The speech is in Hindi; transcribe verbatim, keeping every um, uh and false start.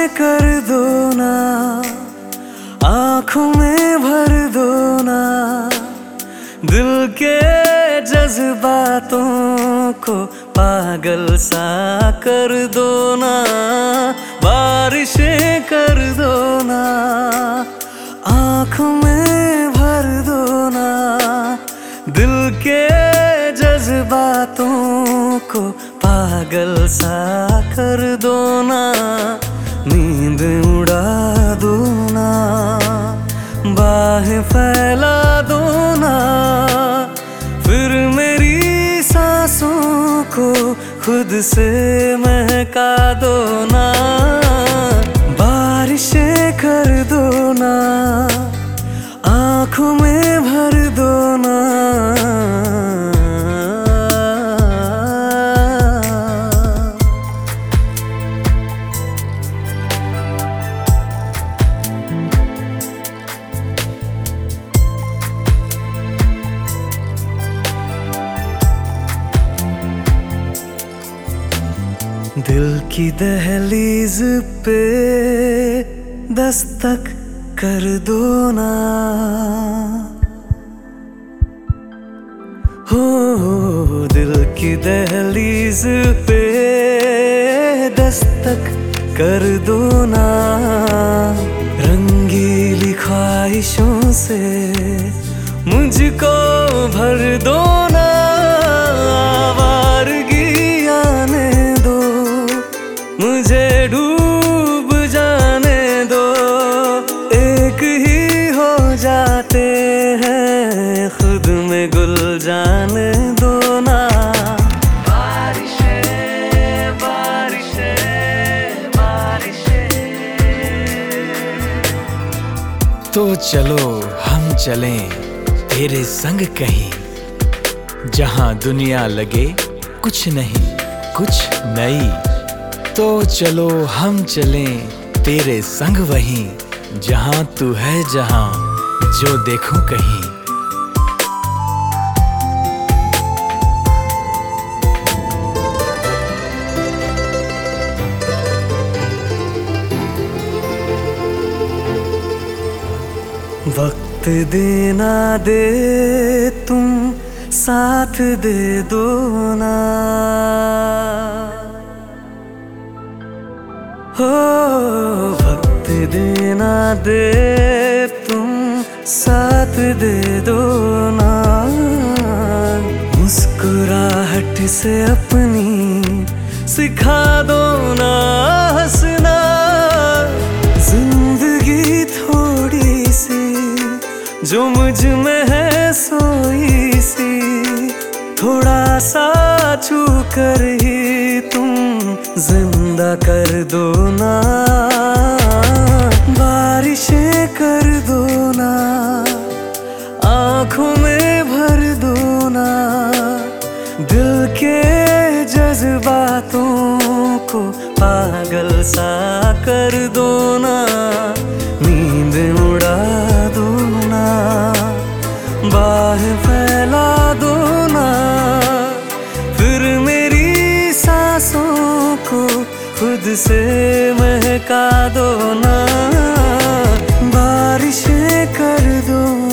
कर दो ना, आँखों में भर दो ना, दिल के जज्बातों को पागल सा कर दो ना, बारिशें कर दो ना, आँखों में भर दो ना, दिल के जज्बातों को पागल सा कर दो ना, नींद उड़ा दो ना, बाहें फैला दो ना, फिर मेरी सांसों को खुद से महका दो ना, बारिशें कर दो ना, आँखों में भर दो ना। दिल की दहलीज पे दस्तक कर दो ना, हो दिल की दहलीज पे दस्तक कर दो ना, रंगीली ख्वाहिशों से मुझको भर दो ना, आवारगी आने दो, मुझे डूब जाने दो, एक ही हो जाते हैं खुद में गुल जाने दो ना, बारिशें बारिशें बारिशें। तो चलो हम चलें तेरे संग कहीं, जहां दुनिया लगे कुछ नहीं कुछ नई। तो चलो हम चलें तेरे संग वहीं, जहां तू है जहां जो देखूं कहीं। वक्त देना दे तुम साथ दे दो ना, हो वक्त देना दे तुम साथ दे दो ना, मुस्कुराहट से अपनी सिखा दो ना हंसना, जिंदगी थोड़ी सी जो मुझ में है सोई सी, थोड़ा सा छू कर ही तुम जिंदा कर दो ना, बारिशें कर दो ना, आँखों में भर दो ना, दिल के जज्बातों को पागल सा कर दो ना, नींद उड़ा दो ना, बाहें फैला दो ना, फिर मेरी सांसों को खुद से महका दो ना, बारिशें कर दो।